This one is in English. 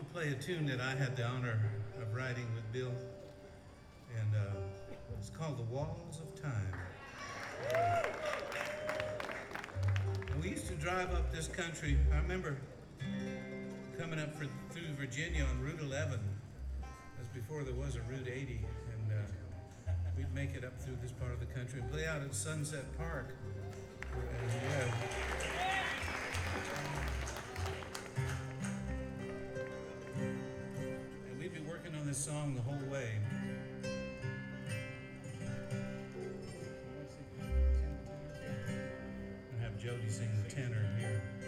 play a tune that I had the honor of writing with Bill, and it's called "The Walls of Time." And we used to drive up this country. I remember coming up through Virginia on Route 11. That's before there was a Route 80, and we'd make it up through this part of the country and play out at Sunset Park. And we'd be working on this song the whole way. And have Jody sing the tenor here.